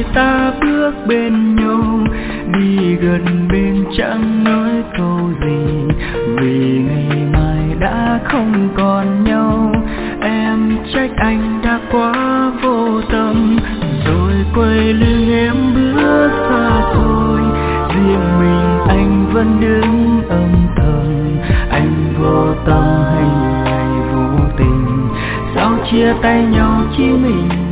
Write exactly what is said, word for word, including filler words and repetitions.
ta bước bên nhau, đi gần bên chẳng nói câu gì, vì ngày mai đã không còn nhau. Em trách anh đã quá vô tâm, rồi quay lưng em bước xa xôi. Riêng mình anh vẫn đứng âm thầm, anh vô tâm hay vô tình, sao chia tay nhau chỉ mình